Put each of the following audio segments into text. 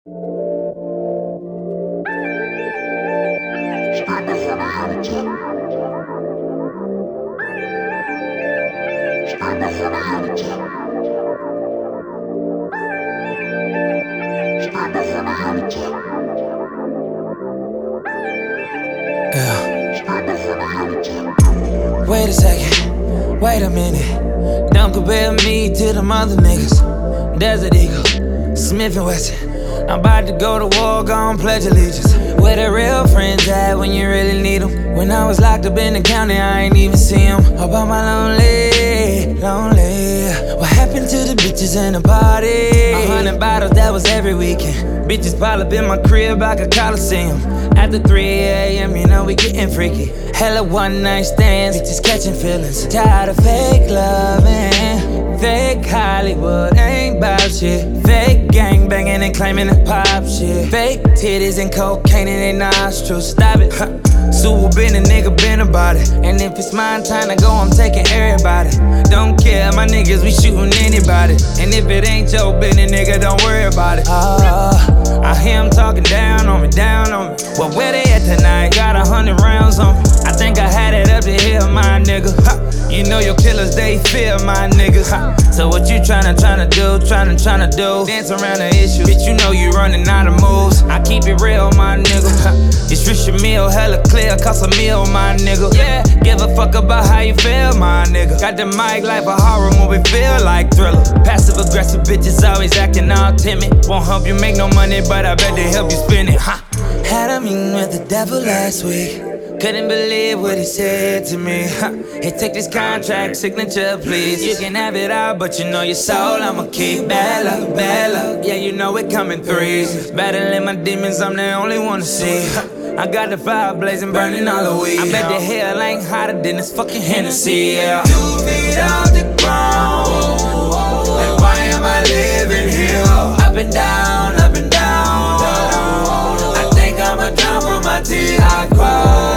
Wait a second, wait a minute. Don't compare me to them other niggas. Desert Eagle, Smith & Wesson. I'm about to go to war, gon' pledge allegiance. Where the real friends at when you really need them? When I was locked up in the county, I ain't even see them. All by my lonely. What happened to the bitches in the party? 100 bottles, that was every weekend. Bitches pile up in my crib like a coliseum. After 3 a.m., you know we getting freaky. Hella one night stands, bitches catching feelings. Tired of fake loving, fake Hollywood ain't bout shit. Fake gang banging and claiming to pop shit. Fake titties and cocaine in their nostrils. Stop it, Sue been a nigga, been about it. And if it's my time to go, I'm taking everybody. Don't care, my niggas, we shooting anybody. And if it ain't your business, nigga, don't worry about it. I hear them talking down on me. Well, where they at tonight? Got 100 rounds on me. I think I had it up to here, my nigga. You know your killers, they fear my niggas. So what you tryna do? Dance around the issue. Bitch, you know you running out of moves. I keep it real, my nigga. It's Richard Mille, hella clear, cost a meal, my nigga. Yeah, give a fuck about how you feel, my nigga. Got the mic like a horror movie, feel like Thriller. Passive aggressive bitches always acting all timid. Won't help you make no money, but I bet they help you spend it. Had a meeting with the devil last week. Couldn't believe what he said to me. Hey, take this contract, signature, please. You can have it all, but you know your soul I'ma keep. Bad luck, yeah, you know it coming threes. Battling my demons, I'm the only one to see. I got the fire blazing, burning all the weed. I bet the hell ain't hotter than this fucking Hennessy, yeah. 2 feet off the ground, like why am I living here? Up and down, I think I'ma drown from my tears. I cry.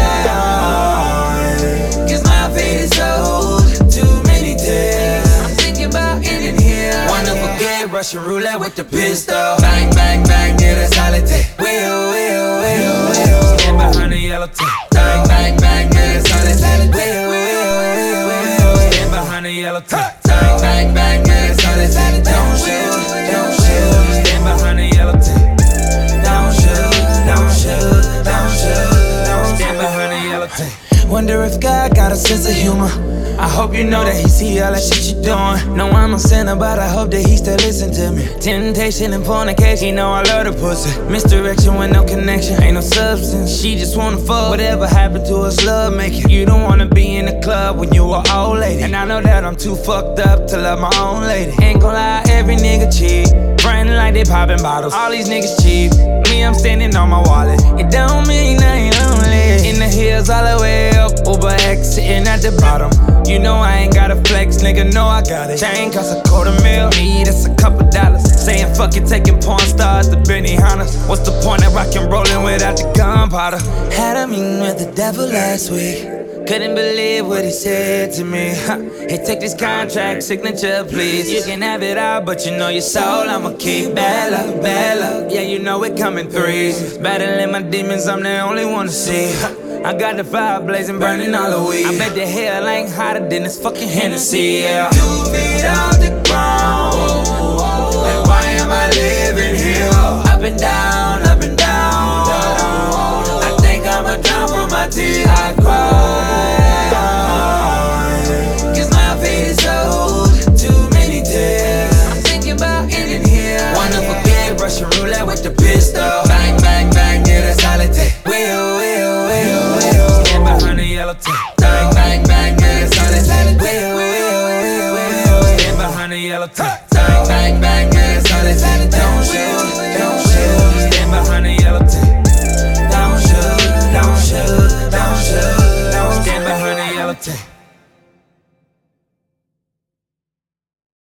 Russian roulette with the pistol. Bang, bang, bang, yeah, that's how they take. Wheel. Stand behind the yellow tape. Bang, bang, bang, yeah, that's how they take. Wheel. Stand behind the yellow tape. Bang, bang, bang, yeah, that's how they take. Don't shoot. Stand behind the yellow tape. Don't shoot. Stand behind the yellow tape. Wonder if God got a sense of humor. I hope you know that he see all that shit you doing. No, I'm a sinner, but I hope that he still listen to me. Temptation and fornication, you know I love the pussy. Misdirection with no connection, ain't no substance. She just wanna fuck. Whatever happened to us, love making. You don't wanna be in the club when you an old lady. And I know that I'm too fucked up to love my own lady. Ain't gon' lie, every nigga cheat. Friend like they popping bottles. All these niggas cheap. Me, I'm standing on my wallet. It don't mean I ain't lonely. In the hills all the way up, Uber X sitting at the bottom. You know I ain't gotta flex, nigga, know I got it. Chain cost $250,000, me, that's a couple dollars. Saying fuck it, taking porn stars to Benihana's. What's the point of rock and rollin' without the gunpowder? Had a meeting with the devil last week. Couldn't believe what he said to me. Hey, take this contract, signature, please. You can have it all, but you know your soul I'ma keep. Bad luck, yeah, you know it coming threes. Battling my demons, I'm the only one to see. I got the fire blazing, burning all the weed. I bet the hell ain't hotter than this fucking Hennessy, yeah. 2 feet off the ground, like why am I living here? Up and down, I think I'ma drown from my tears. I cry, cause my fate is so too many tears. I'm thinking about ending here. Wanna forget Russian roulette with the pistol. Bang, bang, bang, yeah, that's how they take. Stand behind the yellow tape.